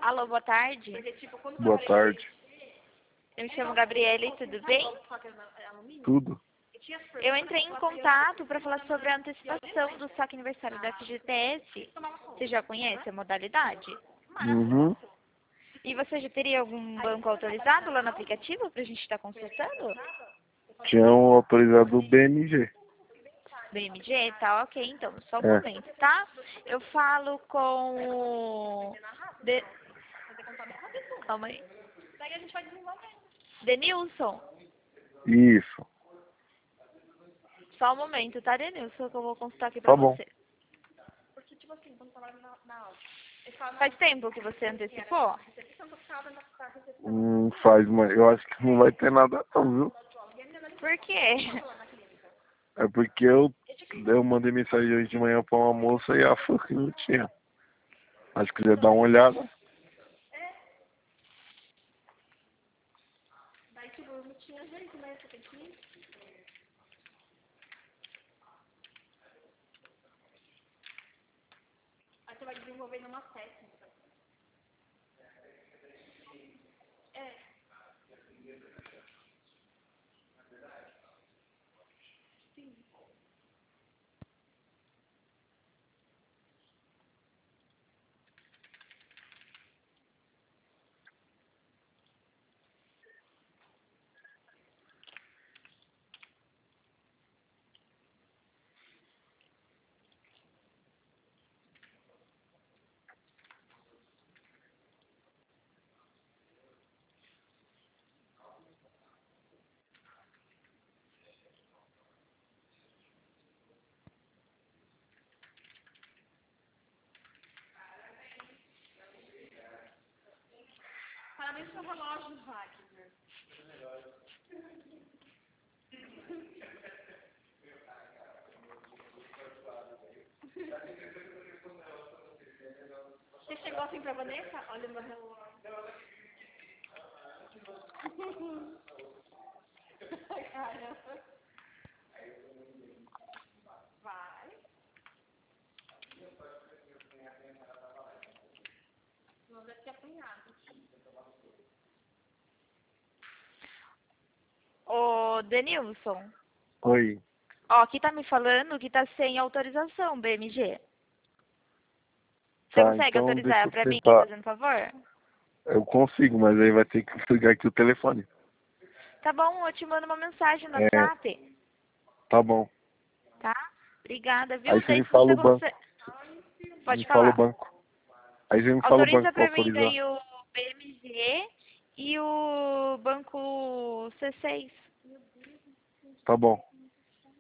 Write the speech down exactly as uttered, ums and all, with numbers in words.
Alô, boa tarde. Boa tarde. Eu me chamo Gabriele, tudo bem? Tudo? Eu entrei em contato para falar sobre a antecipação do saque aniversário da F G T S. Você já conhece a modalidade? Uhum. E você já teria algum banco autorizado lá no aplicativo para a gente estar consultando? Tinha um autorizado do B M G. B M G? Tá, ok, então, só um É. momento, tá? Eu falo com o... De... Calma aí. Denilson. Isso. Só um momento, tá, Denilson, que eu vou consultar aqui pra Tá bom. você. Faz tempo que você antecipou? Hum, faz, mas eu acho que não vai ter nada não, viu? Por quê? É porque eu, eu mandei mensagem hoje de manhã pra uma moça e ela falou que não tinha. Acho que ia dar uma olhada. Parabéns pelo relógio, Wagner. Você chegou assim pra Vanessa? Olha o meu relógio. Caramba. Vai. Não deve ter apanhado. Ô, Denilson. Oi. Ó, aqui tá me falando que tá sem autorização, B M G. Você Tá, consegue então deixa autorizar eu pra mim, tentar. fazendo favor? Eu consigo, mas aí vai ter que ligar aqui o telefone. Tá bom, eu te mando uma mensagem no É, WhatsApp, tá bom. tá? Obrigada, Aí viu? você Daí me se fala você o banco. consegue... Me Pode fala o falar. banco. Aí você me fala o banco Autoriza pra pra mim autorizar. daí o B M G e o banco C seis. Tá bom.